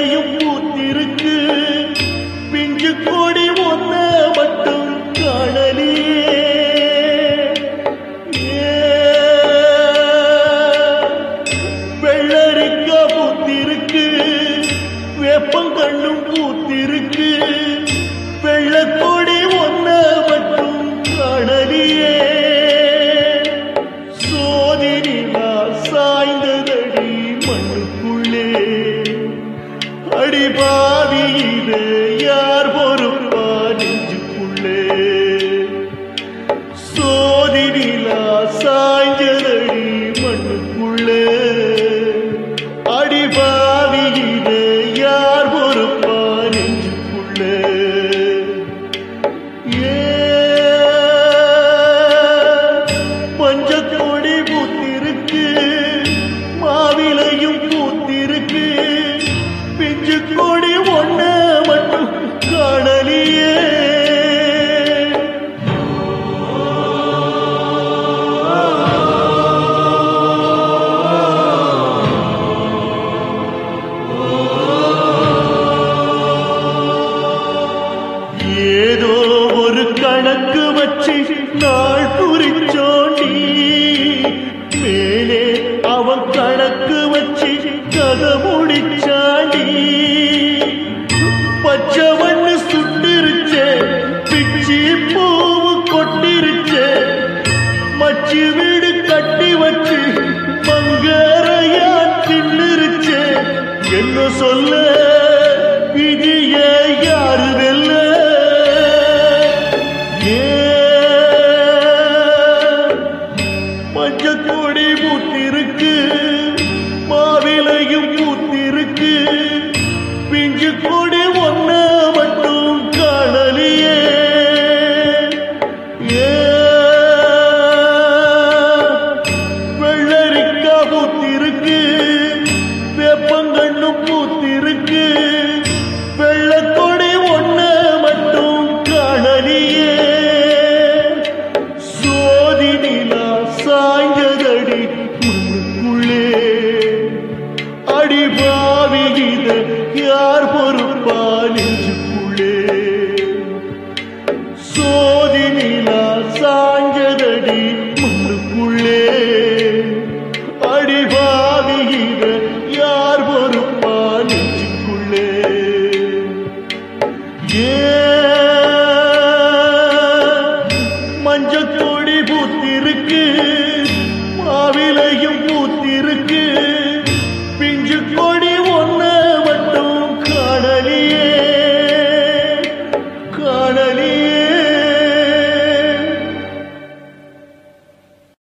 மாவிலையும் பூத்திருக்கு பிஞ்சு கொடி ஒன்ன மட்டும் காணலியே வெள்ளரிக்கா பூத்திருக்கு வேப்பங்கண்ணும் பூத்திருக்கு வெள்ளக்கொடி ஒன்ன மட்டும் காணலியே சோதினிலா சாய்ந்ததடி மண்ணுக்குள்ளே அடிபாவியிலே யார் பொறுப்பா நெஞ்சுக்குள்ளே சோதினிலா சாய்ந்ததடி மண்ணுக்குள்ளே அடிபாவியிலே யார் பொறுப்பா நெஞ்சுக்குள்ளே பஞ்சக்கொடி பூத்திருக்கு மாவிலையும் பூத்திருக்கு பிஞ்சு கொடி ஒன்ன மட்டும் காணலியே ஏதோ ஒரு கணக்கு வச்சு நாள் குறிச்சோண்டி மேலே அவன் கணக்கு வச்சு கதை முடிச்சாண்டி பச்சவண்ணு சுட்டிருச்சே பிச்சி பூவு கொட்டிருச்சே மச்சி வீடு கட்டி வச்சு மங்கரையா தின்னுருச்சே என்ன சொல்ல விதிய யாரு வெல்ல பஞ்சக்கொடி பூத்திருக்கு மாவிலையும் பூத்திருக்கு பிஞ்சு கொடி ஒன்ன மட்டும் காணலியே வெள்ளரிக்கா பூத்திருக்கு வேப்பங்கண்ணும் பூத்திருக்கு